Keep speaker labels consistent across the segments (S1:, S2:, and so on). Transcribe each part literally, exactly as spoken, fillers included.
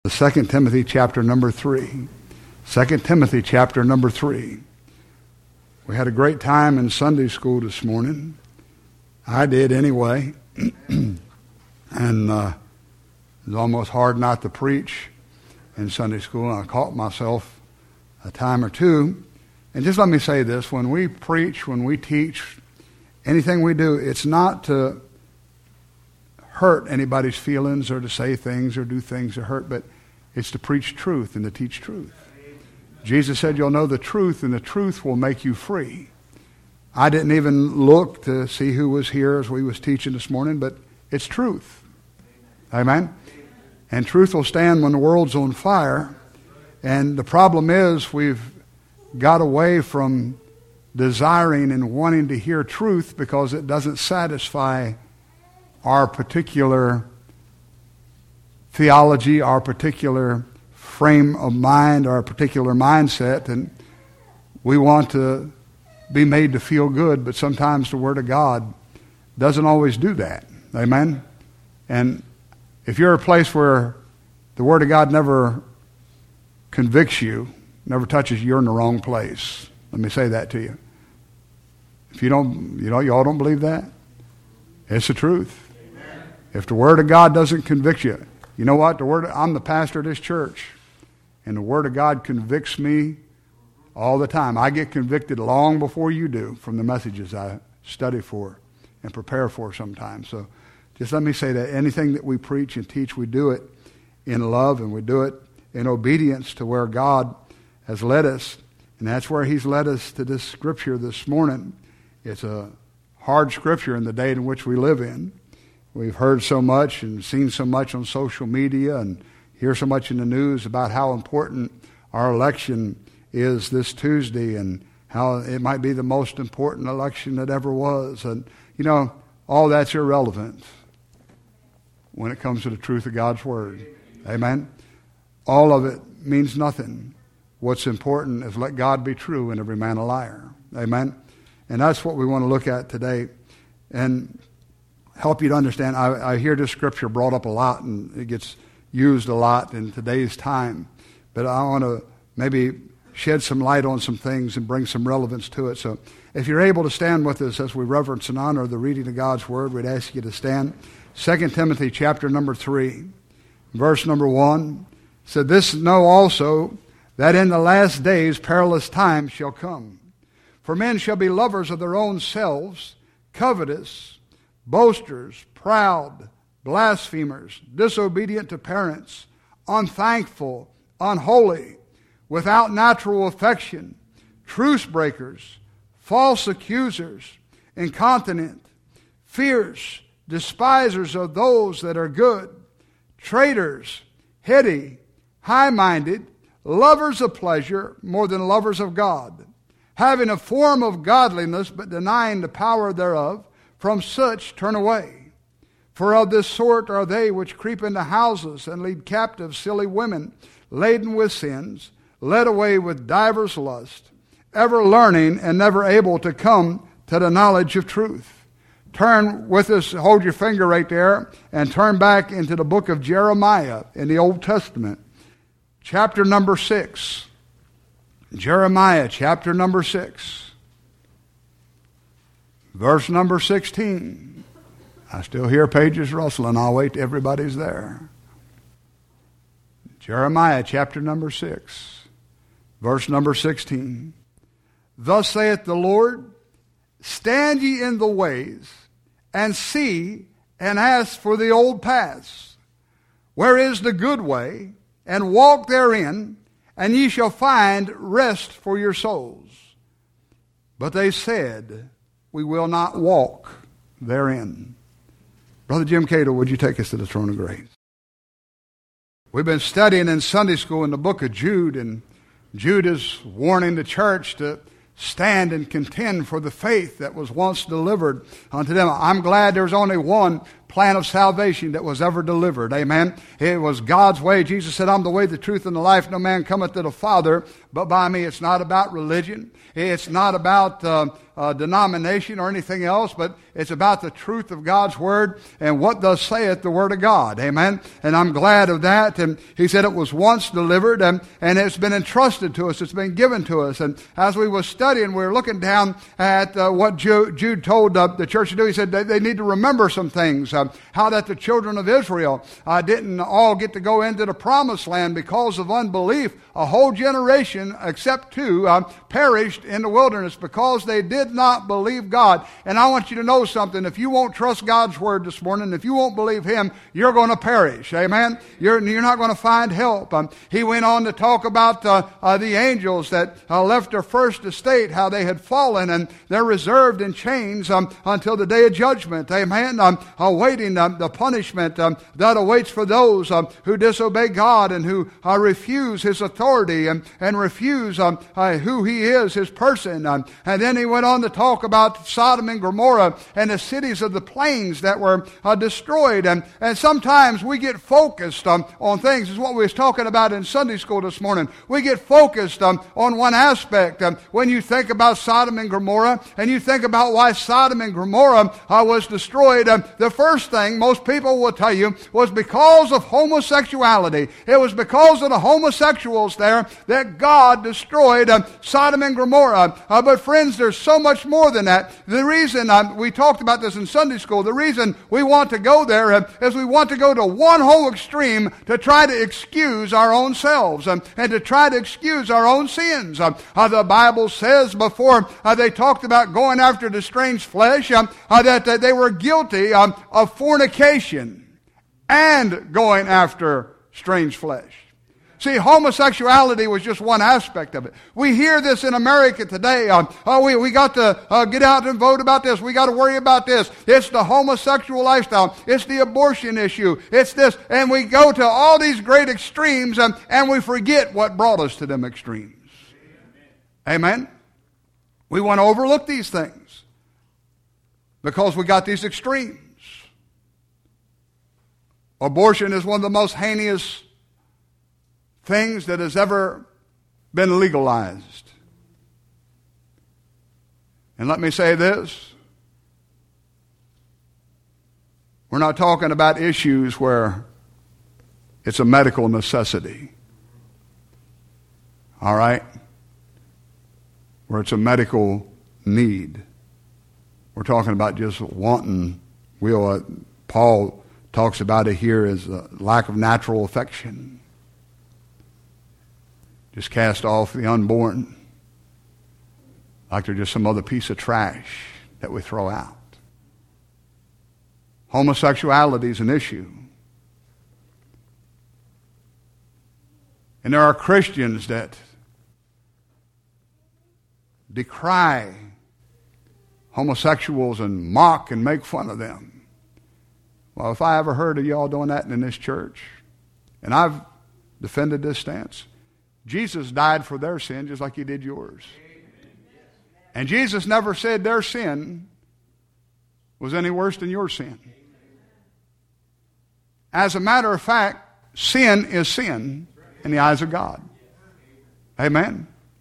S1: Second Timothy chapter number three. Second Timothy chapter number three. We had a great time in Sunday school this morning. I did anyway. and uh, it was almost hard not to preach in Sunday school. And I caught myself a time or two. And just let me say this. When we preach, when we teach, anything we do, it's not to hurt anybody's feelings or to say things or do things that hurt, but it's to preach truth and to teach truth. Jesus said, you'll know the truth, and the truth will make you free. I didn't even look to see who was here as we was teaching this morning, but it's truth. Amen? And truth will stand when the world's on fire. And the problem is we've got away from desiring and wanting to hear truth because it doesn't satisfy our particular theology, our particular frame of mind, our particular mindset, and we want to be made to feel good, but sometimes the Word of God doesn't always do that. Amen? And if you're a place where the Word of God never convicts you, never touches you, you're in the wrong place. Let me say that to you. If you don't, you know, you all don't believe that? It's the truth. If the Word of God doesn't convict you, you know what? The Word, I'm the pastor of this church, and the Word of God convicts me all the time. I get convicted long before you do from the messages I study for and prepare for sometimes. So just let me say that anything that we preach and teach, we do it in love, and we do it in obedience to where God has led us. And that's where He's led us to this scripture this morning. It's a hard scripture in the day in which we live in. We've heard so much and seen so much on social media and hear so much in the news about how important our election is this Tuesday and how it might be the most important election that ever was. And, you know, all that's irrelevant when it comes to the truth of God's Word. Amen? All of it means nothing. What's important is let God be true and every man a liar. Amen? And that's what we want to look at today. And help you to understand. I, I hear this scripture brought up a lot, and it gets used a lot in today's time. But I want to maybe shed some light on some things and bring some relevance to it. So if you're able to stand with us as we reverence and honor the reading of God's Word, we'd ask you to stand. Second Timothy chapter number three, verse number one, said, "This know also, that in the last days perilous times shall come. For men shall be lovers of their own selves, covetous, boasters, proud, blasphemers, disobedient to parents, unthankful, unholy, without natural affection, truce breakers, false accusers, incontinent, fierce, despisers of those that are good, traitors, heady, high-minded, lovers of pleasure more than lovers of God, having a form of godliness but denying the power thereof. From such turn away. For of this sort are they which creep into houses and lead captive silly women, laden with sins, led away with divers lusts, ever learning and never able to come to the knowledge of truth." Turn with us, hold your finger right there, and turn back into the book of Jeremiah in the Old Testament. Chapter number six. Jeremiah chapter number six. Verse number sixteen. I still hear pages rustling. I'll wait till everybody's there. Jeremiah chapter number six. Verse number sixteen. "Thus saith the Lord, stand ye in the ways, and see, and ask for the old paths, where is the good way, and walk therein, and ye shall find rest for your souls. But they said, we will not walk therein." Brother Jim Cato, would you take us to the throne of grace? We've been studying in Sunday school in the book of Jude, and Jude is warning the church to stand and contend for the faith that was once delivered unto them. I'm glad there's only one plan of salvation that was ever delivered. Amen. It was God's way. Jesus said, I'm the way, the truth, and the life. No man cometh to the Father but by me. It's not about religion. It's not about uh, uh, denomination or anything else, but it's about the truth of God's Word and what thus saith the Word of God. Amen. And I'm glad of that. And he said it was once delivered, and, and it's been entrusted to us. It's been given to us. And as we were studying, we were looking down at uh, what Jude, Jude told uh, the church to do. He said they, they need to remember some things. Uh, how that the children of Israel uh, didn't all get to go into the promised land because of unbelief. A whole generation, except two, uh, perished in the wilderness because they did not believe God. And I want you to know something. If you won't trust God's Word this morning, if you won't believe Him, you're going to perish. Amen? You're, you're not going to find help. Um, he went on to talk about uh, uh, the angels that uh, left their first estate, how they had fallen, and they're reserved in chains um, until the day of judgment. Amen? Um, awaiting um, the punishment um, that awaits for those um, who disobey God and who uh, refuse His authority and, and refuse um, uh, who He is, His person. Um, and then he went on to talk about Sodom and Gomorrah and the cities of the plains that were uh, destroyed. And, and sometimes we get focused um, on things. This is what we was talking about in Sunday school this morning. We get focused um, on one aspect. Um, when you think about Sodom and Gomorrah and you think about why Sodom and Gomorrah uh, was destroyed, um, the first thing most people will tell you was because of homosexuality. It was because of the homosexuals there that God destroyed um, Sodom and Gomorrah. Uh, but friends, there's so much more than that. The reason, um, we talked about this in Sunday school, the reason we want to go there uh, is we want to go to one whole extreme to try to excuse our own selves um, and to try to excuse our own sins. Um, uh, the Bible says before uh, they talked about going after the strange flesh um, uh, that, that they were guilty um, of fornication and going after strange flesh. See, homosexuality was just one aspect of it. We hear this in America today. Um, oh, we, we got to uh, get out and vote about this. We got to worry about this. It's the homosexual lifestyle. It's the abortion issue. It's this. And we go to all these great extremes um, and we forget what brought us to them extremes. Amen? Amen? We want to overlook these things because we got these extremes. Abortion is one of the most heinous things that has ever been legalized. And let me say this. We're not talking about issues where it's a medical necessity. All right? Where it's a medical need. We're talking about just wanton will. Uh, Paul talks about it here as a lack of natural affection. Just cast off the unborn like they're just some other piece of trash that we throw out. Homosexuality is an issue. And there are Christians that decry homosexuals and mock and make fun of them. Well, if I ever heard of y'all doing that in this church, and I've defended this stance, Jesus died for their sin just like He did yours. And Jesus never said their sin was any worse than your sin. As a matter of fact, sin is sin in the eyes of God. Amen.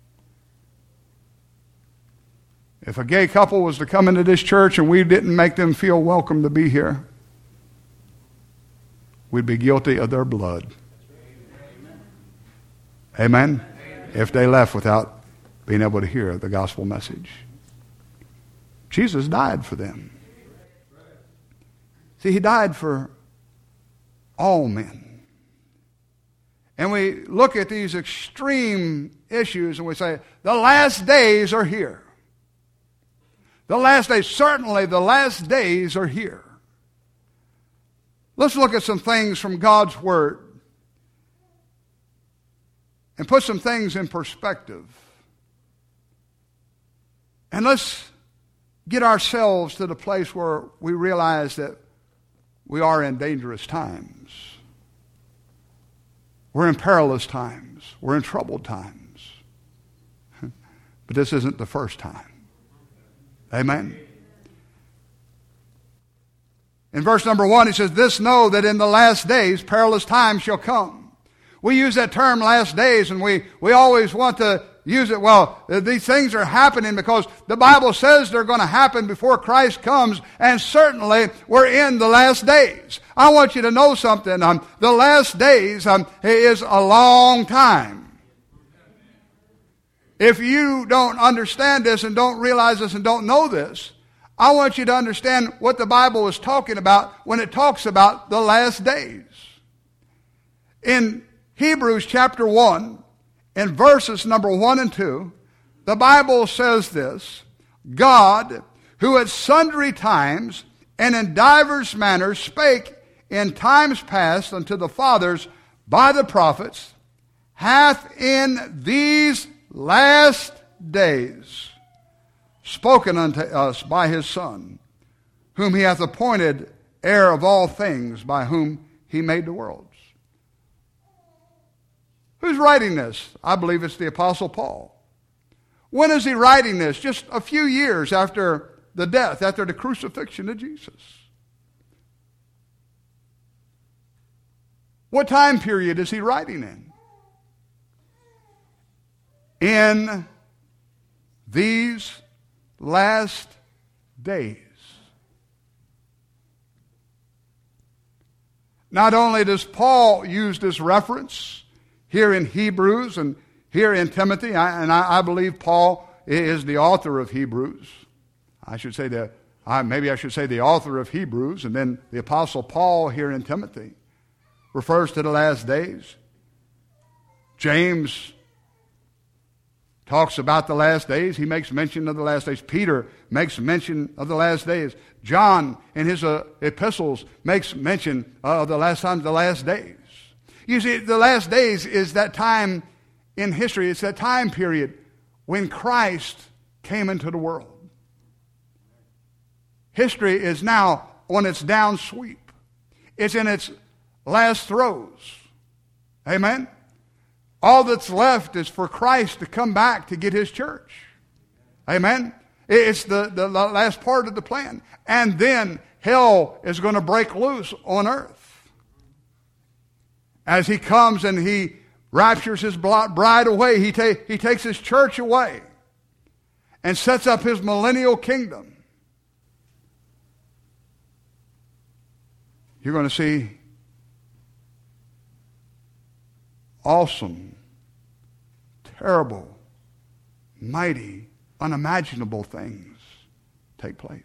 S1: If a gay couple was to come into this church and we didn't make them feel welcome to be here, we'd be guilty of their blood. Amen? If they left without being able to hear the gospel message. Jesus died for them. See, He died for all men. And we look at these extreme issues and we say, the last days are here. The last days, certainly the last days are here. Let's look at some things from God's Word and put some things in perspective. And let's get ourselves to the place where we realize that we are in dangerous times. We're in perilous times. We're in troubled times. But this isn't the first time. Amen? In verse number one, he says, this know that in the last days perilous times shall come. We use that term last days, and we, we always want to use it. Well, these things are happening because the Bible says they're going to happen before Christ comes, and certainly we're in the last days. I want you to know something. Um, the last days um, is a long time. If you don't understand this and don't realize this and don't know this, I want you to understand what the Bible is talking about when it talks about the last days. In Hebrews chapter one, in verses number one and two, the Bible says this, God, who at sundry times and in divers manners spake in times past unto the fathers by the prophets, hath in these last days spoken unto us by his Son, whom he hath appointed heir of all things, by whom he made the worlds. Who's writing this? I believe it's the Apostle Paul. When is he writing this? Just a few years after the death, after the crucifixion of Jesus. What time period is he writing in? In these last days. Not only does Paul use this reference here in Hebrews and here in Timothy, I, and I, I believe Paul is the author of Hebrews. I should say that, I, maybe I should say the author of Hebrews, and then the Apostle Paul here in Timothy refers to the last days. James talks about the last days. He makes mention of the last days. Peter makes mention of the last days. John, in his uh, epistles, makes mention of the last times, the last days. You see, the last days is that time in history. It's that time period when Christ came into the world. History is now on its down sweep. It's in its last throes. Amen? All that's left is for Christ to come back to get his church. Amen? It's the, the last part of the plan. And then hell is going to break loose on earth. As he comes and he raptures his bride away, he, ta- he takes his church away and sets up his millennial kingdom. You're going to see awesome, terrible, mighty, unimaginable things take place.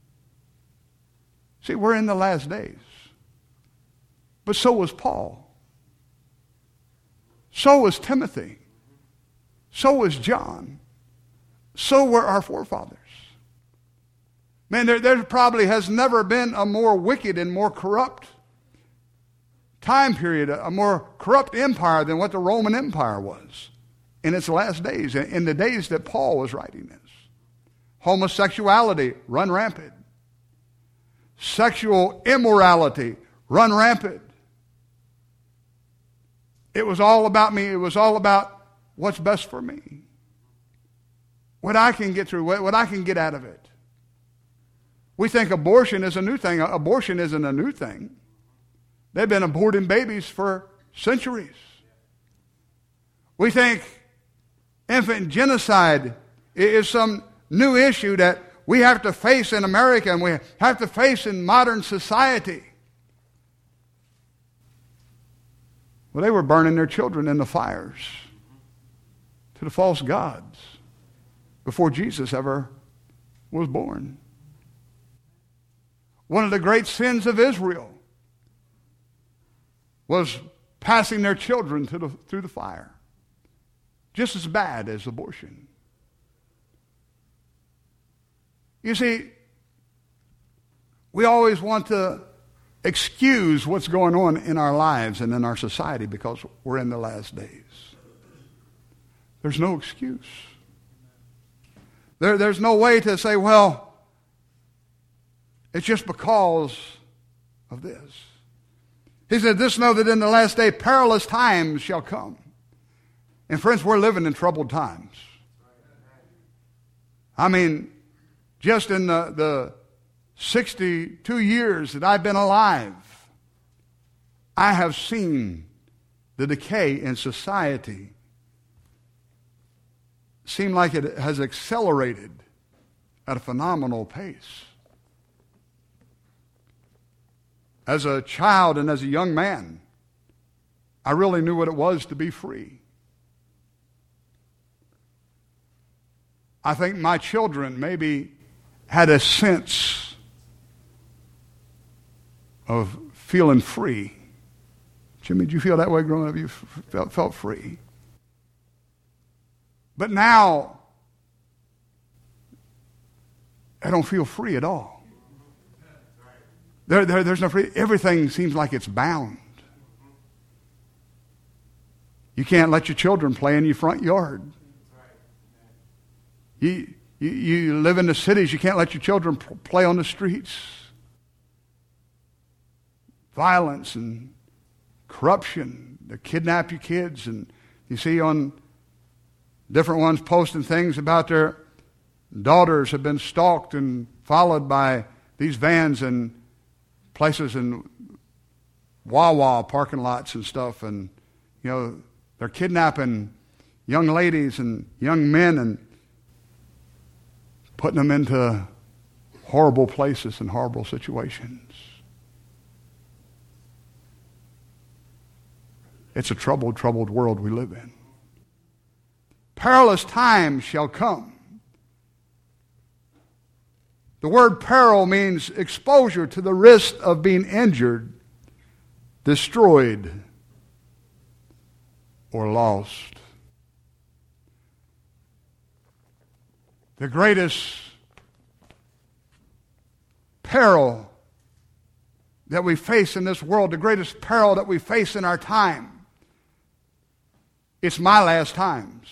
S1: See, we're in the last days. But so was Paul. So was Timothy. So was John. So were our forefathers. Man, there, there probably has never been a more wicked and more corrupt time period, a more corrupt empire than what the Roman Empire was in its last days, in the days that Paul was writing this. Homosexuality run rampant. Sexual immorality run rampant. It was all about me. It was all about what's best for me. What I can get through, what I can get out of it. We think abortion is a new thing. Abortion isn't a new thing. They've been aborting babies for centuries. We think infant genocide is some new issue that we have to face in America and we have to face in modern society. Well, they were burning their children in the fires to the false gods before Jesus ever was born. One of the great sins of Israel was passing their children to the, through the fire. Just as bad as abortion. You see, we always want to excuse what's going on in our lives and in our society because we're in the last days. There's no excuse. There, there's no way to say, well, it's just because of this. He said, this know that in the last day perilous times shall come. And friends, we're living in troubled times. I mean, just in the, the sixty-two years that I've been alive, I have seen the decay in society seem like it has accelerated at a phenomenal pace. As a child and as a young man, I really knew what it was to be free. I think my children maybe had a sense of feeling free. Jimmy, did you feel that way growing up? You felt, felt free. But now, I don't feel free at all. There, there, there's no free. Everything seems like it's bound. You can't let your children play in your front yard. You, you, you live in the cities, you can't let your children play on the streets. Violence and corruption. They kidnap your kids, and you see on different ones posting things about their daughters have been stalked and followed by these vans in places in Wawa parking lots and stuff, and you know they're kidnapping young ladies and young men and putting them into horrible places and horrible situations. It's a troubled, troubled world we live in. Perilous times shall come. The word peril means exposure to the risk of being injured, destroyed, or lost. The greatest peril that we face in this world, the greatest peril that we face in our time, it's my last times.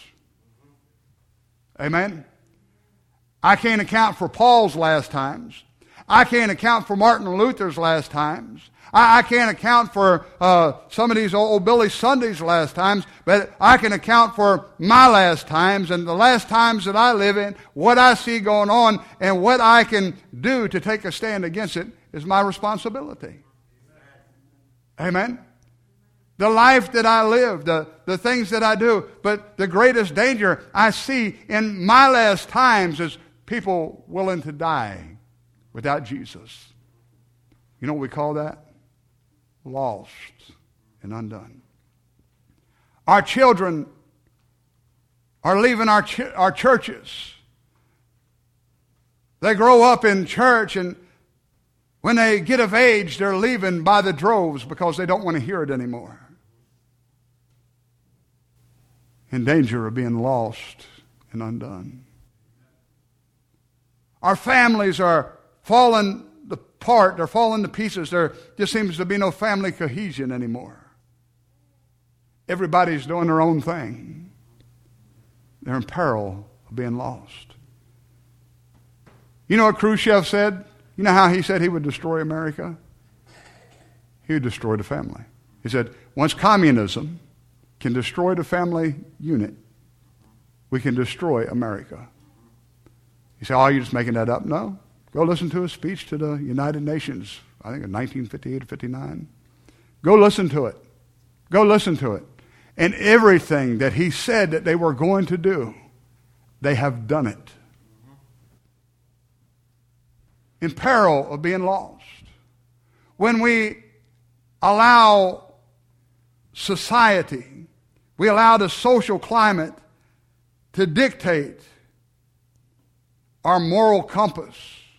S1: Amen? I can't account for Paul's last times. I can't account for Martin Luther's last times. I, I can't account for uh, some of these old, old Billy Sunday's last times, but I can account for my last times and the last times that I live in, what I see going on, and what I can do to take a stand against it is my responsibility. Amen? The life that I live, the, the things that I do. But the greatest danger I see in my last times is people willing to die without Jesus. You know what we call that? Lost and undone. Our children are leaving our, ch- our churches. They grow up in church, and when they get of age, they're leaving by the droves because they don't want to hear it anymore. In danger of being lost and undone. Our families are falling apart. They're falling to pieces. There just seems to be no family cohesion anymore. Everybody's doing their own thing. They're in peril of being lost. You know what Khrushchev said? You know how he said he would destroy America? He would destroy the family. He said, once communism can destroy the family unit, we can destroy America. You say, oh, you're just making that up. No. Go listen to his speech to the United Nations, I think in nineteen fifty-eight or fifty-nine. Go listen to it. Go listen to it. And everything that he said that they were going to do, they have done it. In peril of being lost. When we allow society, we allow the social climate to dictate our moral compass,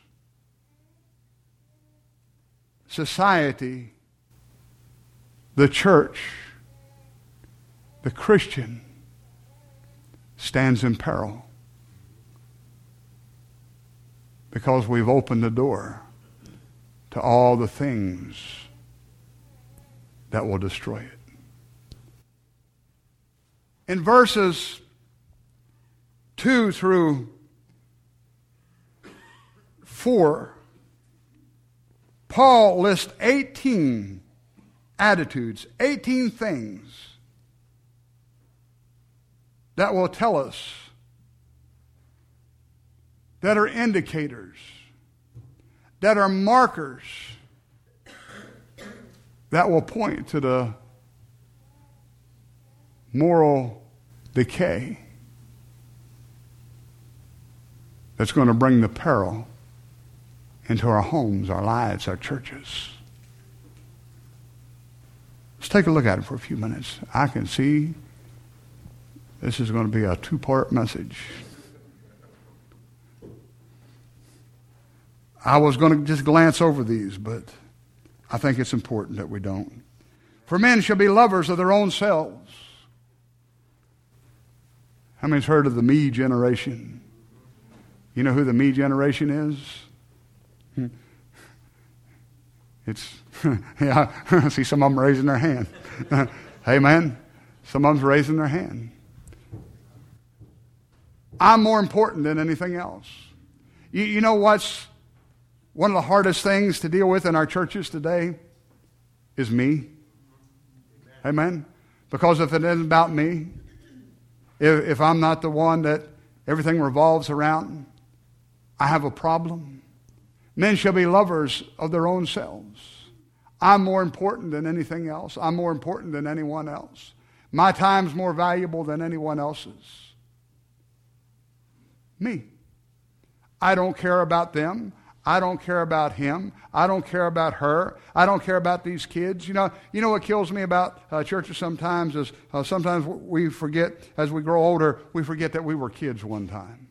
S1: society, the church, the Christian stands in peril because we've opened the door to all the things that will destroy it. In verses two through four, Paul lists eighteen attitudes, eighteen things that will tell us, that are indicators that are markers that will point to the moral decay that's going to bring the peril into our homes, our lives, our churches. Let's take a look at it for a few minutes. I can see this is going to be a two-part message. I was going to just glance over these, but I think it's important that we don't. For men shall be lovers of their own selves. How many's heard of the me generation? You know who the me generation is? It's, yeah, I see some of them raising their hand. Amen. Some of them's raising their hand. I'm more important than anything else. You, you know what's one of the hardest things to deal with in our churches today is me. Amen. Because if it isn't about me, if, if I'm not the one that everything revolves around, I have a problem. Men shall be lovers of their own selves. I'm more important than anything else. I'm more important than anyone else. My time's more valuable than anyone else's. Me. I don't care about them. I don't care about him. I don't care about her. I don't care about these kids. You know, you know what kills me about uh, churches sometimes is uh, sometimes we forget, as we grow older, we forget that we were kids one time.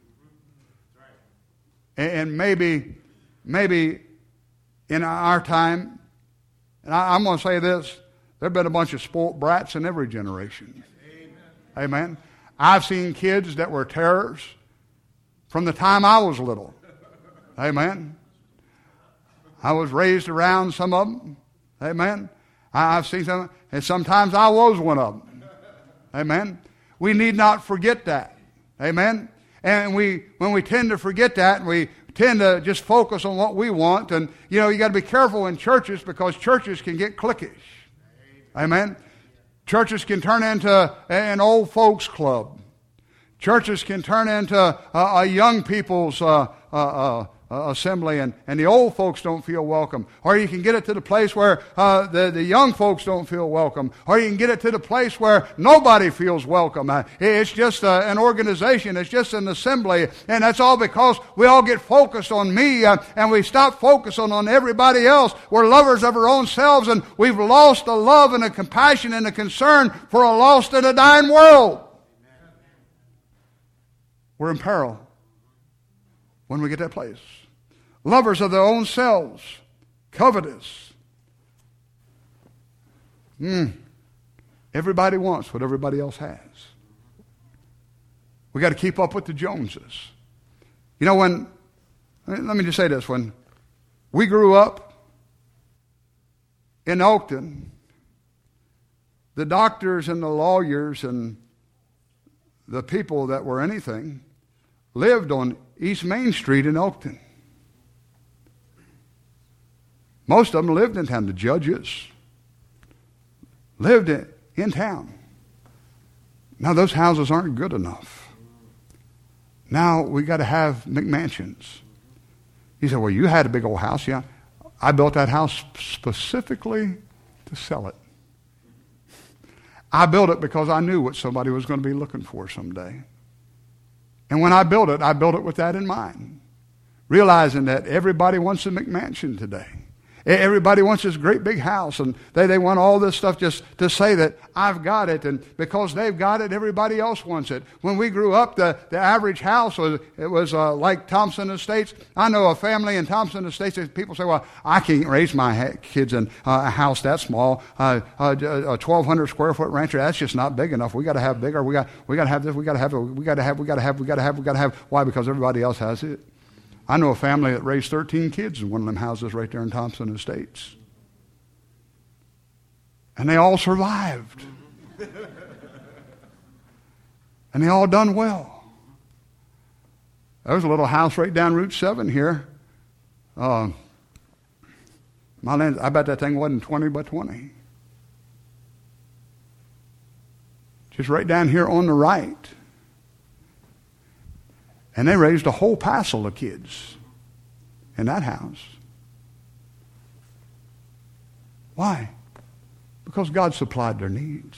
S1: And, and maybe, maybe in our time, and I, I'm going to say this, there have been a bunch of spoiled brats in every generation. Amen. Amen. I've seen kids that were terrors from the time I was little. Amen. I was raised around some of them. Amen. I've seen some, and sometimes I was one of them. Amen. We need not forget that. Amen. And we, when we tend to forget that, we tend to just focus on what we want. And, you know, you got to be careful in churches because churches can get cliquish. Amen. Churches can turn into an old folks club. Churches can turn into a, a young people's uh, uh, uh, Uh, assembly, and, and the old folks don't feel welcome. Or you can get it to the place where uh, the, the young folks don't feel welcome. Or you can get it to the place where nobody feels welcome. Uh, it's just uh, an organization. It's just an assembly. And that's all because we all get focused on me uh, and we stop focusing on everybody else. We're lovers of our own selves, and we've lost the love and the compassion and the concern for a lost and a dying world. We're in peril when we get that place. Lovers of their own selves, covetous. Mm. Everybody wants what everybody else has. We got to keep up with the Joneses. You know, when, let me just say this, when we grew up in Oakton, the doctors and the lawyers and the people that were anything lived on East Main Street in Oakton. Most of them lived in town. The judges lived in, in town. Now those houses aren't good enough. Now we got to have McMansions. He said, well, you had a big old house. Yeah, I built that house specifically to sell it. I built it because I knew what somebody was going to be looking for someday. And when I built it, I built it with that in mind, realizing that everybody wants a McMansion today. Everybody wants this great big house, and they, they want all this stuff just to say that I've got it, and because they've got it, everybody else wants it. When we grew up, the, the average house was it was uh, like Thompson Estates. I know a family in Thompson Estates. People say, well, I can't raise my ha- kids in uh, a house that small. Uh, uh, a twelve hundred square foot rancher, that's just not big enough. We got to have bigger. We got we got to have this. We got to have. We got to have. We got to have. We got to have. We got to have. Why? Because everybody else has it. I know a family that raised thirteen kids in one of them houses right there in Thompson Estates. And they all survived. And they all done well. There was a little house right down Route seven here. Uh, my land, I bet that thing wasn't twenty by twenty. Just right down here on the right. And they raised a whole passel of kids in that house. Why? Because God supplied their needs.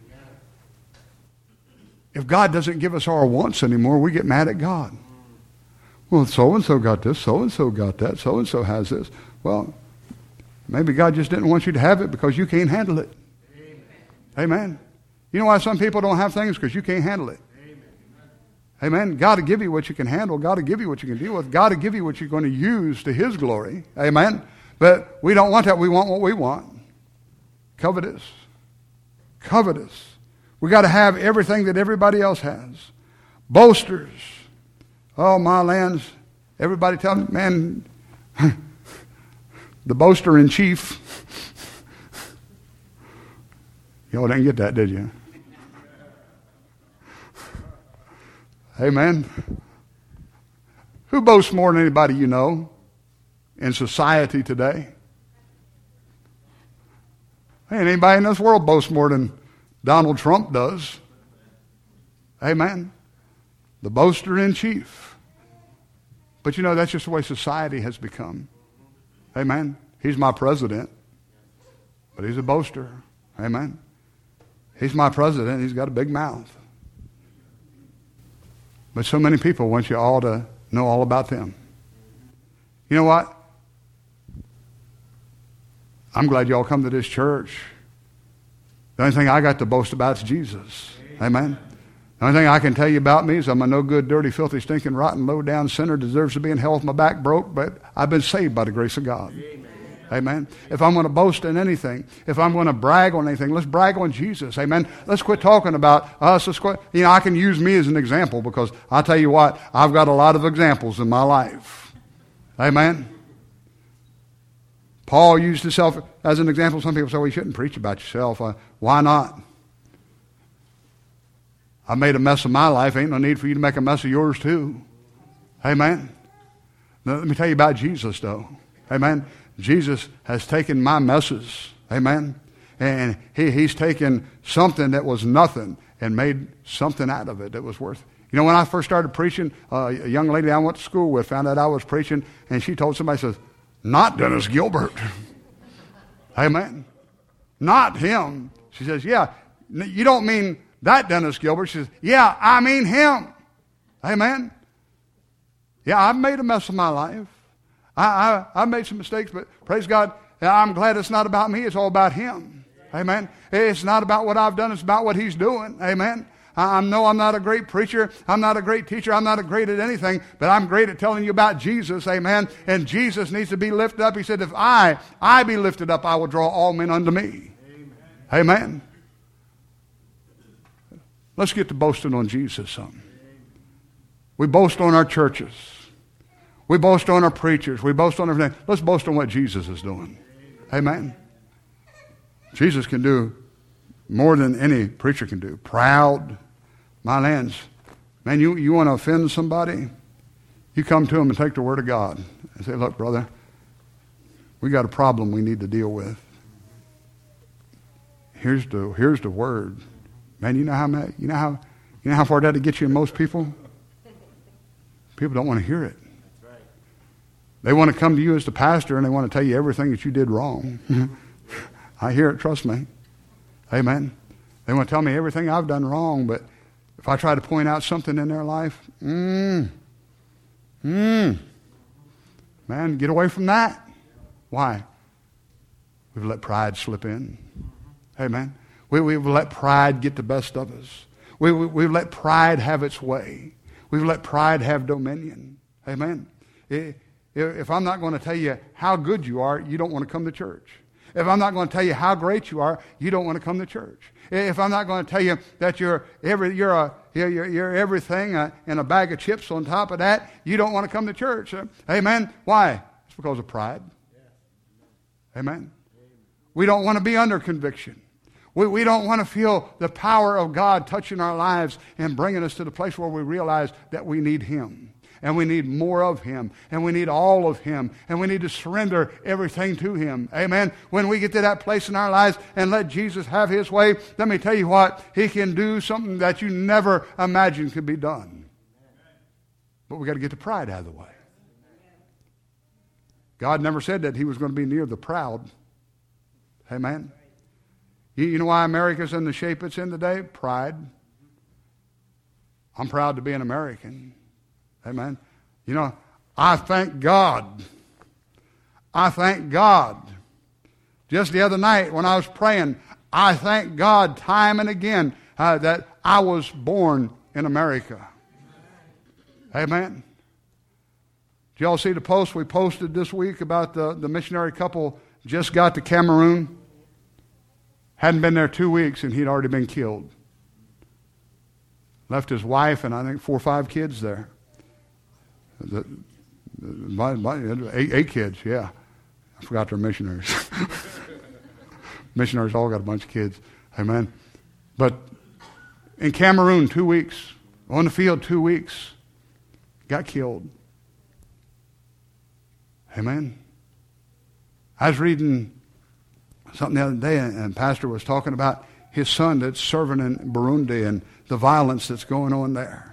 S1: If God doesn't give us our wants anymore, we get mad at God. Well, so-and-so got this, so-and-so got that, so-and-so has this. Well, maybe God just didn't want you to have it because you can't handle it. Amen. Amen. You know why some people don't have things? Because you can't handle it. Amen. Amen. God will give you what you can handle. God will give you what you can deal with. God will give you what you're going to use to His glory. Amen. But we don't want that. We want what we want. Covetous. Covetous. We got to have everything that everybody else has. Boasters. Oh, my lands. Everybody tell me, man, the boaster in chief. Y'all didn't get that, did you? Amen. Who boasts more than anybody you know in society today? Ain't anybody in this world boasts more than Donald Trump does. Amen. The boaster in chief. But you know, that's just the way society has become. Amen. He's my president, but he's a boaster. Amen. He's my president. He's got a big mouth. But so many people want you all to know all about them. You know what? I'm glad y'all come to this church. The only thing I got to boast about is Jesus. Amen. The only thing I can tell you about me is I'm a no good, dirty, filthy, stinking, rotten, low-down sinner, deserves to be in hell with my back broke, but I've been saved by the grace of God. Amen. Amen. If I'm going to boast in anything, if I'm going to brag on anything, let's brag on Jesus. Amen. Let's quit talking about us. Let's quit. You know, I can use me as an example because I'll tell you what, I've got a lot of examples in my life. Amen. Paul used himself as an example. Some people say, well, you shouldn't preach about yourself. Uh, why not? I made a mess of my life. Ain't no need for you to make a mess of yours too. Amen. Now, let me tell you about Jesus, though. Amen. Jesus has taken my messes. Amen. And he, he's taken something that was nothing and made something out of it that was worth. You know, when I first started preaching, uh, a young lady I went to school with found out I was preaching, and she told somebody, says, not Dennis Gilbert. Amen. Not him. She says, yeah, you don't mean that Dennis Gilbert. She says, yeah, I mean him. Amen. Yeah, I've made a mess of my life. I, I, I've made some mistakes, but praise God, I'm glad it's not about me. It's all about Him. Amen. It's not about what I've done. It's about what He's doing. Amen. I, I know I'm not a great preacher. I'm not a great teacher. I'm not a great at anything, but I'm great at telling you about Jesus. Amen. And Jesus needs to be lifted up. He said, if I, I be lifted up, I will draw all men unto me. Amen. Amen. Let's get to boasting on Jesus some. We boast on our churches. We boast on our preachers. We boast on everything. Let's boast on what Jesus is doing. Amen. Jesus can do more than any preacher can do. Proud. My lands. Man, you, you want to offend somebody? You come to them and take the word of God and say, look, brother, we got a problem we need to deal with. Here's the, here's the word. Man, you know how you know how you know how far that'll get you in most people? People don't want to hear it. That's right. They want to come to you as the pastor and they want to tell you everything that you did wrong. I hear it, trust me. Amen. They want to tell me everything I've done wrong, but if I try to point out something in their life, mm, mm, man, get away from that. Why? We've let pride slip in. Amen. We, we've let pride get the best of us. We, we, we've let pride have its way. We've let pride have dominion. Amen. If I'm not going to tell you how good you are, you don't want to come to church. If I'm not going to tell you how great you are, you don't want to come to church. If I'm not going to tell you that you're every, you're, a, you're, you're everything uh, and a bag of chips on top of that, you don't want to come to church. Uh, amen. Why? It's because of pride. Amen. We don't want to be under conviction. We, we don't want to feel the power of God touching our lives and bringing us to the place where we realize that we need Him. And we need more of Him. And we need all of Him. And we need to surrender everything to Him. Amen. When we get to that place in our lives and let Jesus have His way, let me tell you what, He can do something that you never imagined could be done. But we got to get the pride out of the way. God never said that He was going to be near the proud. Amen. You, you know why America's in the shape it's in today? Pride. I'm proud to be an American. Amen. You know, I thank God. I thank God. Just the other night when I was praying, I thank God time and again uh, that I was born in America. Amen. Did y'all see the post we posted this week about the, the missionary couple just got to Cameroon? Hadn't been there two weeks and he'd already been killed. Left his wife and I think four or five kids there. The, my, my, eight, eight kids, yeah. I forgot they're missionaries. Missionaries all got a bunch of kids. Amen. But in Cameroon, two weeks. On the field, two weeks. Got killed. Amen. I was reading something the other day, and Pastor was talking about his son that's serving in Burundi and the violence that's going on there.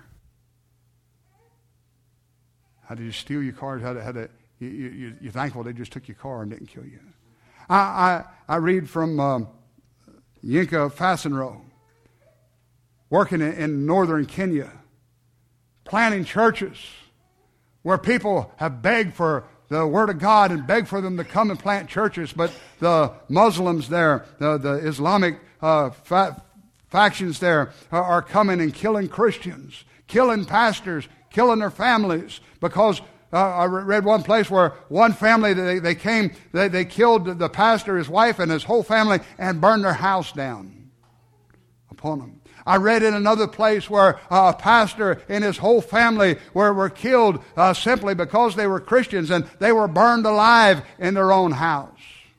S1: How did you steal your cars? How did, how did, you, you, you're thankful they just took your car and didn't kill you. I, I, I read from um, Yinka Fasenro, working in, in northern Kenya, planting churches where people have begged for the Word of God and begged for them to come and plant churches, but the Muslims there, the, the Islamic uh, fa- factions there are, are coming and killing Christians, killing pastors, killing their families, because uh, I read one place where one family, they, they came, they, they killed the pastor, his wife, and his whole family and burned their house down upon them. I read in another place where a pastor and his whole family were, were killed uh, simply because they were Christians and they were burned alive in their own house.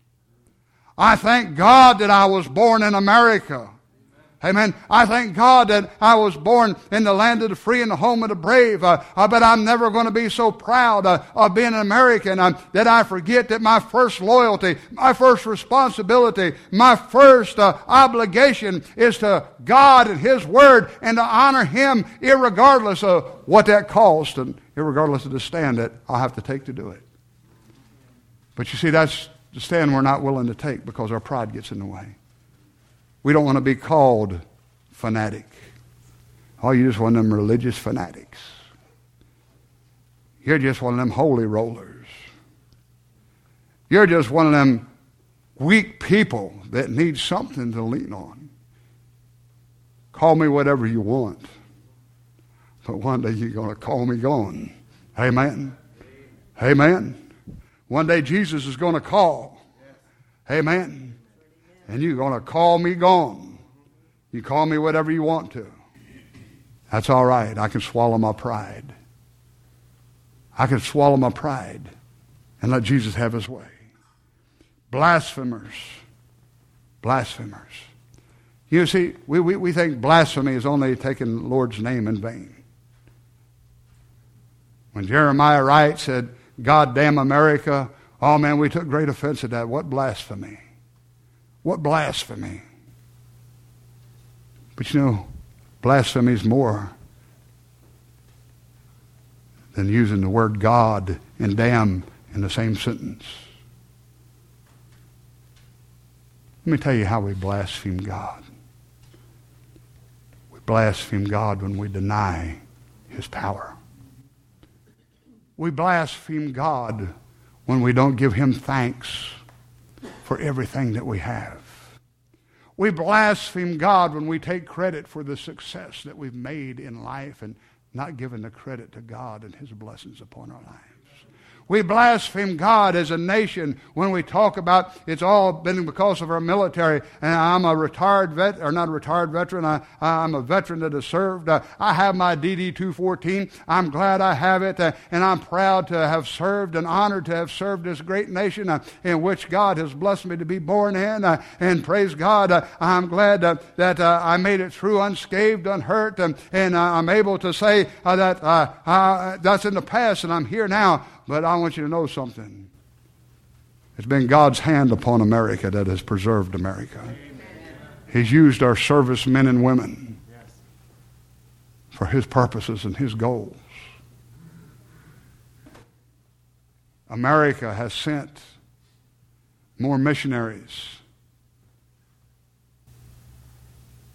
S1: I thank God that I was born in America. Amen. I thank God that I was born in the land of the free and the home of the brave. Uh, uh, but I'm never going to be so proud uh, of being an American uh, that I forget that my first loyalty, my first responsibility, my first uh, obligation is to God and His Word, and to honor Him irregardless of what that costs and irregardless of the stand that I'll have to take to do it. But you see, that's the stand we're not willing to take because our pride gets in the way. We don't want to be called fanatic. Oh, you just one of them religious fanatics. You're just one of them holy rollers. You're just one of them weak people that need something to lean on. Call me whatever you want. But one day you're going to call me gone. Amen. Amen. One day Jesus is going to call. Amen. And you're going to call me gone. You call me whatever you want to. That's all right. I can swallow my pride. I can swallow my pride and let Jesus have His way. Blasphemers. Blasphemers. You see, we, we, we think blasphemy is only taking the Lord's name in vain. When Jeremiah writes, said, God damn America, oh man, we took great offense at that. What blasphemy. What blasphemy. But you know, blasphemy is more than using the word God and damn in the same sentence. Let me tell you how we blaspheme God. We blaspheme God when we deny His power. We blaspheme God when we don't give Him thanks for everything that we have. We blaspheme God when we take credit for the success that we've made in life and not giving the credit to God and His blessings upon our lives. We blaspheme God as a nation when we talk about it's all been because of our military. And I'm a retired vet, or not a retired veteran. I, I'm a veteran that has served. Uh, I have my D D two fourteen. I'm glad I have it, uh, and I'm proud to have served and honored to have served this great nation uh, in which God has blessed me to be born in. Uh, and praise God, uh, I'm glad uh, that uh, I made it through unscathed, unhurt, um, and uh, I'm able to say uh, that uh, uh, that's in the past, and I'm here now. But I want you to know something. It's been God's hand upon America that has preserved America. Amen. He's used our servicemen and women yes. for His purposes and His goals. America has sent more missionaries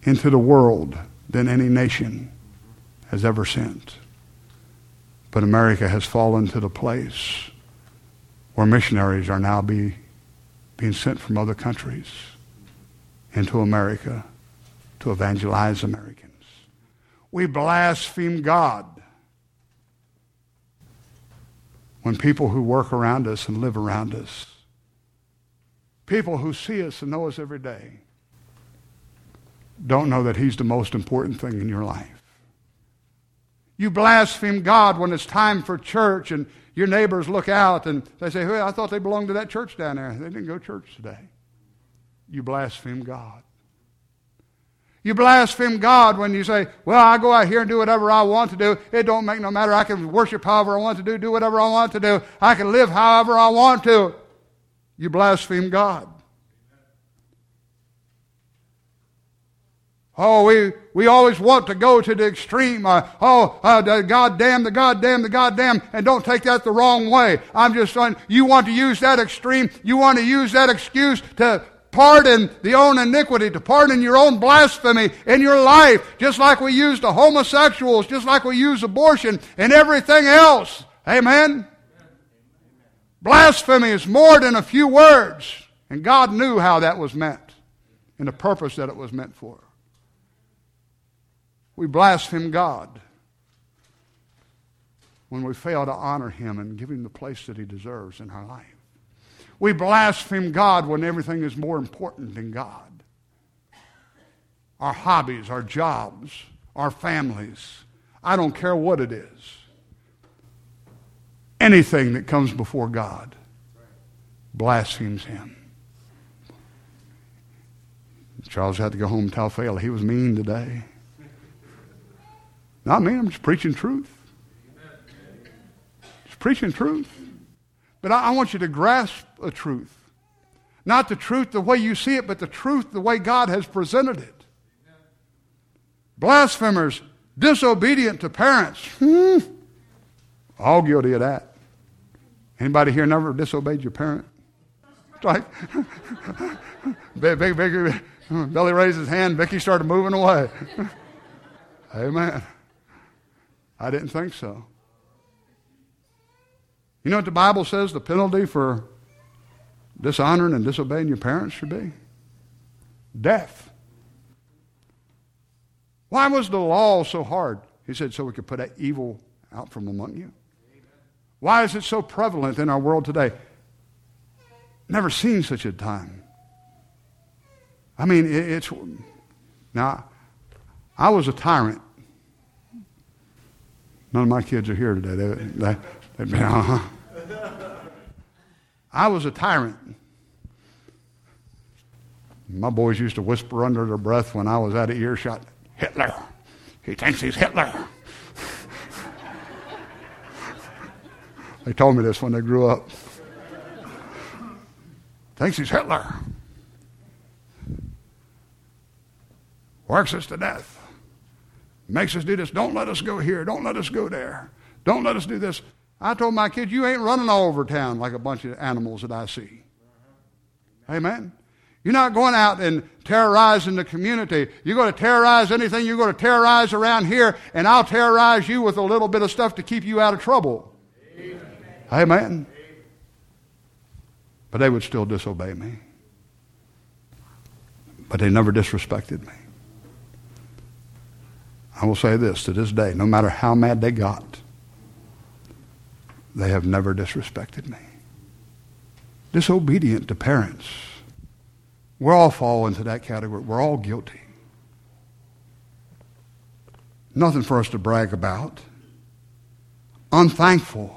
S1: into the world than any nation has ever sent. But America has fallen to the place where missionaries are now be, being sent from other countries into America to evangelize Americans. We blaspheme God when people who work around us and live around us, people who see us and know us every day, don't know that He's the most important thing in your life. You blaspheme God when it's time for church and your neighbors look out and they say, hey, I thought they belonged to that church down there. They didn't go to church today. You blaspheme God. You blaspheme God when you say, well, I go out here and do whatever I want to do. It don't make no matter. I can worship however I want to do, do whatever I want to do. I can live however I want to. You blaspheme God. Oh, we, we always want to go to the extreme. Uh, oh, uh, the goddamn, the goddamn, the goddamn, and don't take that the wrong way. I'm just saying, you want to use that extreme, you want to use that excuse to pardon the own iniquity, to pardon your own blasphemy in your life, just like we use the homosexuals, just like we use abortion and everything else. Amen? Blasphemy is more than a few words, and God knew how that was meant and the purpose that it was meant for. We blaspheme God when we fail to honor Him and give Him the place that He deserves in our life. We blaspheme God when everything is more important than God. Our hobbies, our jobs, our families. I don't care what it is. Anything that comes before God blasphemes Him. Charles had to go home and tell Phil he was mean today. Not mean, I'm just preaching truth. Just preaching truth. But I, I want you to grasp a truth. Not the truth the way you see it, but the truth the way God has presented it. Blasphemers, disobedient to parents. Hmm. All guilty of that. Anybody here never disobeyed your parent? It's like, big, big, big, Billy raised his hand, Vicky started moving away. Amen. I didn't think so. You know what the Bible says the penalty for dishonoring and disobeying your parents should be? Death. Why was the law so hard? He said, so we could put that evil out from among you. Why is it so prevalent in our world today? Never seen such a time. I mean, it, it's... Now, I was a tyrant. None of my kids are here today. They, they, they've been, uh-huh. I was a tyrant. My boys used to whisper under their breath when I was out of earshot, Hitler. He thinks he's Hitler. They told me this when they grew up. Thinks he's Hitler. Works us to death. Makes us do this. Don't let us go here. Don't let us go there. Don't let us do this. I told my kids, you ain't running all over town like a bunch of animals that I see. Amen? You're not going out and terrorizing the community. You're going to terrorize anything you're going to terrorize around here, and I'll terrorize you with a little bit of stuff to keep you out of trouble. Amen? Amen. But they would still disobey me. But they never disrespected me. I will say this to this day, no matter how mad they got, they have never disrespected me. Disobedient to parents. We're all fall into that category. We're all guilty. Nothing for us to brag about. Unthankful.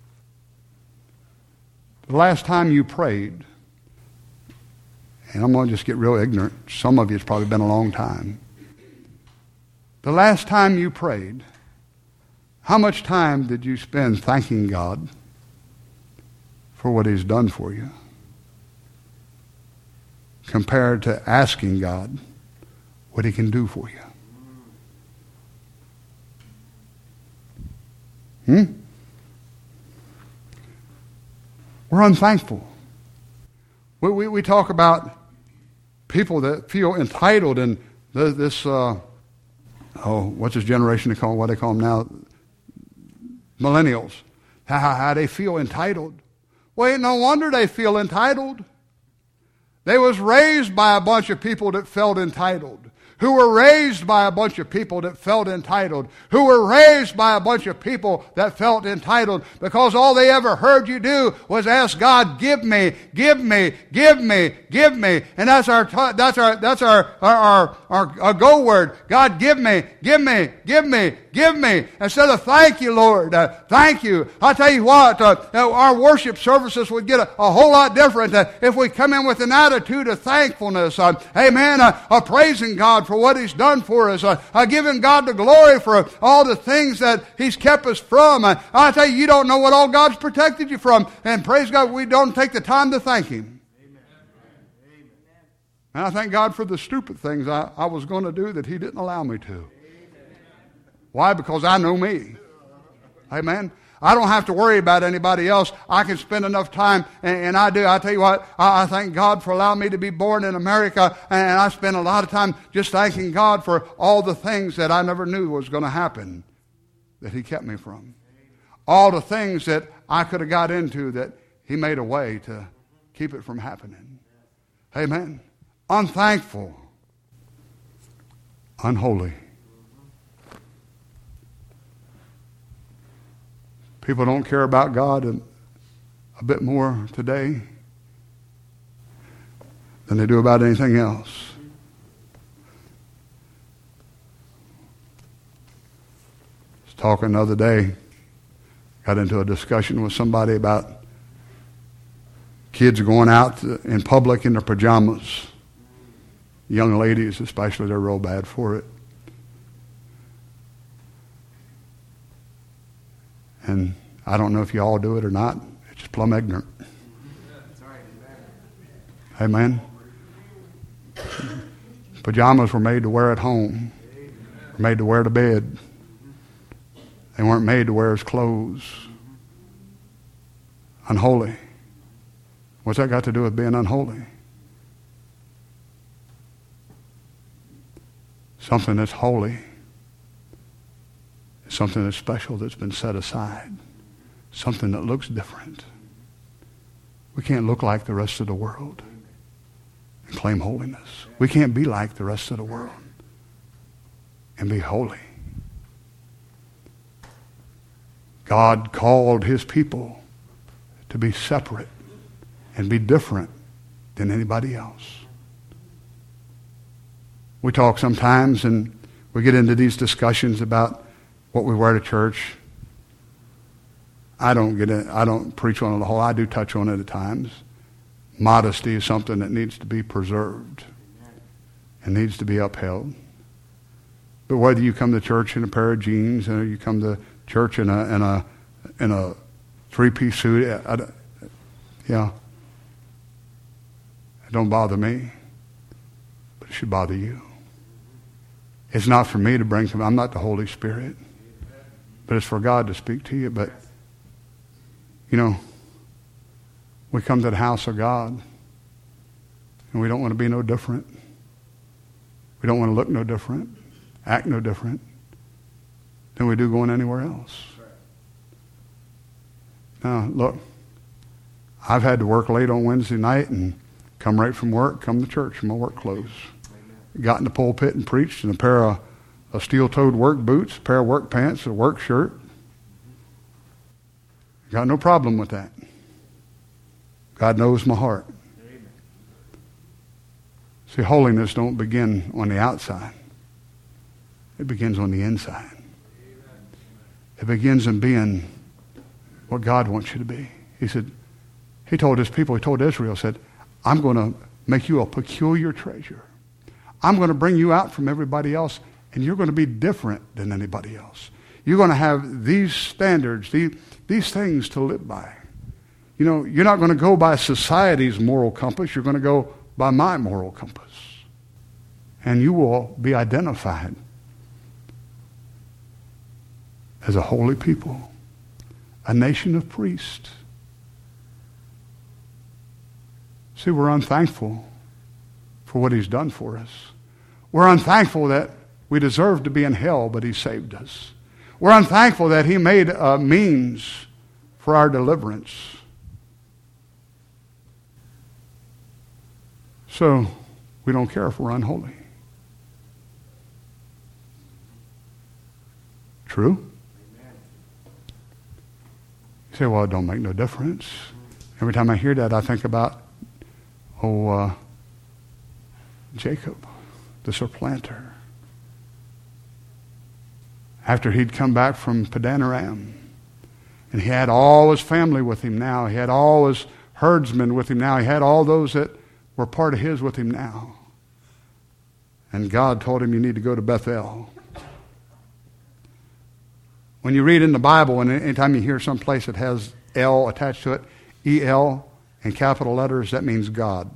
S1: The last time you prayed, and I'm going to just get real ignorant. Some of you, it's probably been a long time. The last time you prayed, how much time did you spend thanking God for what He's done for you compared to asking God what He can do for you? Hmm? We're unthankful. We, we, we talk about people that feel entitled and this, this uh, oh, what's this generation they call, what they call them now? Millennials. How, how they feel entitled. Well, ain't no wonder they feel entitled. They was raised by a bunch of people that felt entitled. Who were raised by a bunch of people that felt entitled, who were raised by a bunch of people that felt entitled, because all they ever heard you do was ask God, give me, give me, give me, give me. And that's our, that's our, that's our, our, our, our, our go word. God, give me, give me, give me, give me. Instead of thank you, Lord, uh, thank you. I'll tell you what, uh, our worship services would get a, a whole lot different uh, if we come in with an attitude of thankfulness. Uh, amen. Uh, uh, praising God for what He's done for us. Uh, uh, giving God the glory for all the things that He's kept us from. Uh, I tell you, you don't know what all God's protected you from. And praise God, we don't take the time to thank Him. Amen. And I thank God for the stupid things I, I was going to do that He didn't allow me to. Amen. Why? Because I know me. Amen. I don't have to worry about anybody else. I can spend enough time, and, and I do. I tell you what, I, I thank God for allowing me to be born in America, and I spend a lot of time just thanking God for all the things that I never knew was going to happen, that He kept me from. All the things that I could have got into that He made a way to keep it from happening. Amen. Unthankful. Unholy. People don't care about God a bit more today than they do about anything else. I was talking the other day, got into a discussion with somebody about kids going out in public in their pajamas. Young ladies especially, they're real bad for it. And I don't know if you all do it or not. It's just plumb ignorant. Amen. Pajamas were made to wear at home. Were made to wear to bed. They weren't made to wear as clothes. Unholy. What's that got to do with being unholy? Something that's holy. Something that's special that's been set aside. Something that looks different. We can't look like the rest of the world and claim holiness. We can't be like the rest of the world and be holy. God called His people to be separate and be different than anybody else. We talk sometimes and we get into these discussions about what we wear to church. I don't get it. I don't preach on it the whole. I do touch on it at times. Modesty is something that needs to be preserved and needs to be upheld. But whether you come to church in a pair of jeans or you come to church in a in a in a three-piece suit, I, I, yeah, it don't bother me, but it should bother you. It's not for me to bring. I'm not the Holy Spirit. But it's for God to speak to you. But, you know, we come to the house of God, and we don't want to be no different. We don't want to look no different, act no different than we do going anywhere else. Now, look, I've had to work late on Wednesday night and come right from work, come to church in my work clothes. Got in the pulpit and preached in a pair of a steel-toed work boots, a pair of work pants, a work shirt. Got no problem with that. God knows my heart. Amen. See, holiness don't begin on the outside. It begins on the inside. Amen. It begins in being what God wants you to be. He said, He told His people, He told Israel, said, I'm going to make you a peculiar treasure. I'm going to bring you out from everybody else, and you're going to be different than anybody else. You're going to have these standards, these, these things to live by. You know, you're not going to go by society's moral compass. You're going to go by my moral compass. And you will be identified as a holy people, a nation of priests. See, we're unthankful for what He's done for us. We're unthankful that we deserve to be in hell, but he saved us. We're unthankful that he made a means for our deliverance. So we don't care if we're unholy. True? You say, well, it don't make no difference. Every time I hear that, I think about, oh, uh, Jacob, the supplanter. After he'd come back from Padan Aram, and he had all his family with him now. He had all his herdsmen with him now. He had all those that were part of his with him now. And God told him, you need to go to Bethel. When you read in the Bible, and anytime you hear some place that has L attached to it, E L in capital letters, that means God.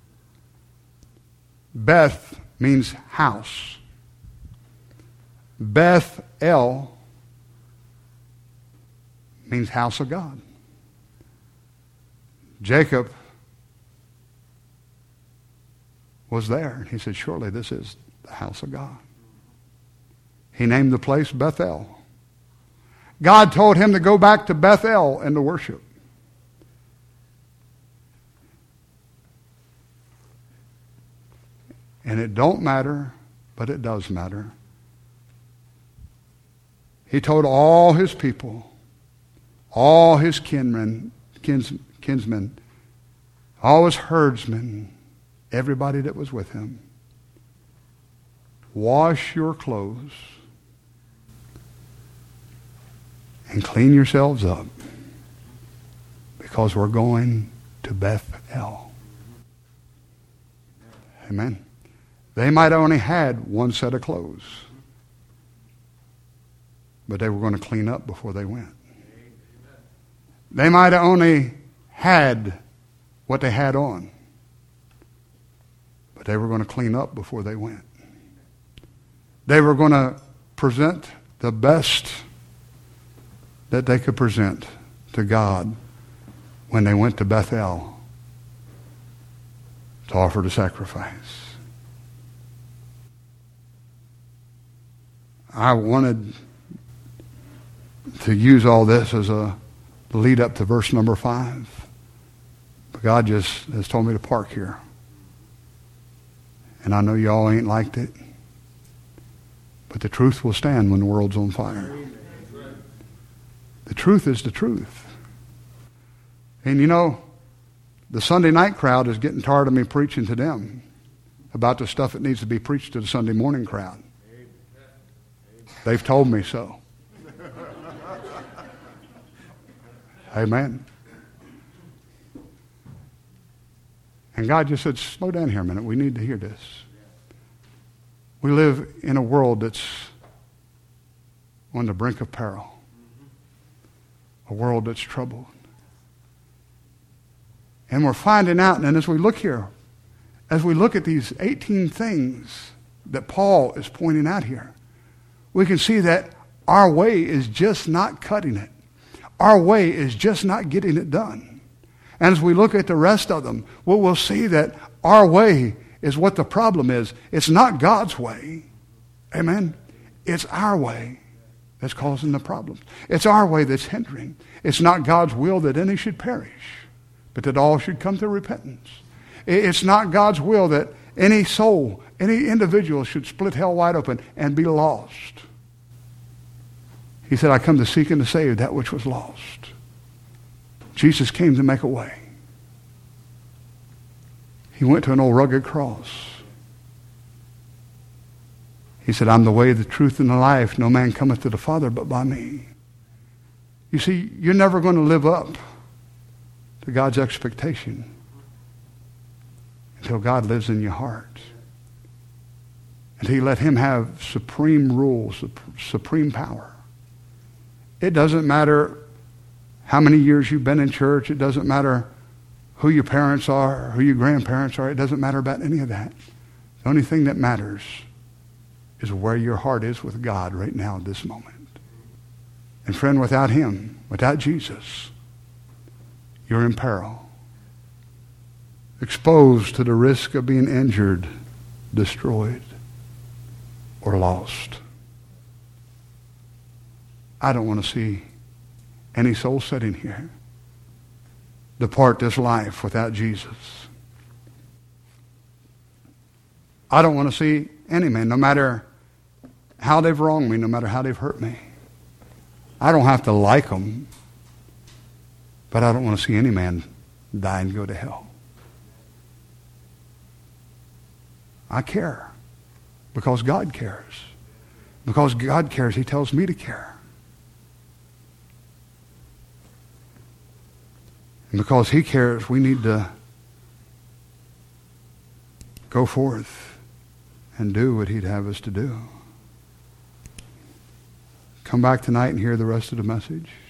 S1: Beth means house. Beth El means house of God. Jacob was there. He said, surely this is the house of God. He named the place Bethel. God told him to go back to Bethel and to worship. And it don't matter, but it does matter. He told all his people, all his kinmen, kins, kinsmen, all his herdsmen, everybody that was with him, wash your clothes and clean yourselves up, because we're going to Bethel. Amen. They might have only had one set of clothes, but they were going to clean up before they went. They might have only had what they had on, but they were going to clean up before they went. They were going to present the best that they could present to God when they went to Bethel to offer the sacrifice. I wanted to use all this as a lead up to verse number five, but God just has told me to park here. And I know y'all ain't liked it, but the truth will stand when the world's on fire. The truth is the truth. And you know, the Sunday night crowd is getting tired of me preaching to them about the stuff that needs to be preached to the Sunday morning crowd. They've told me so. Amen. And God just said, slow down here a minute. We need to hear this. We live in a world that's on the brink of peril. A world that's troubled. And we're finding out, and as we look here, as we look at these eighteen things that Paul is pointing out here, we can see that our way is just not cutting it. Our way is just not getting it done. And as we look at the rest of them, well, we'll see that our way is what the problem is. It's not God's way. Amen? It's our way that's causing the problems. It's our way that's hindering. It's not God's will that any should perish, but that all should come to repentance. It's not God's will that any soul, any individual should split hell wide open and be lost. He said, I come to seek and to save that which was lost. Jesus came to make a way. He went to an old rugged cross. He said, I'm the way, the truth, and the life. No man cometh to the Father but by me. You see, you're never going to live up to God's expectation until God lives in your heart. Until you let him have supreme rule, supreme power. It doesn't matter how many years you've been in church. It doesn't matter who your parents are, or who your grandparents are. It doesn't matter about any of that. The only thing that matters is where your heart is with God right now at this moment. And friend, without him, without Jesus, you're in peril. Exposed to the risk of being injured, destroyed. or lost. I don't want to see any soul sitting here depart this life without Jesus. I don't want to see any man, no matter how they've wronged me, no matter how they've hurt me. I don't have to like them, but I don't want to see any man die and go to hell. I care because God cares. Because God cares, He tells me to care. And because He cares, we need to go forth and do what He'd have us to do. Come back tonight and hear the rest of the message.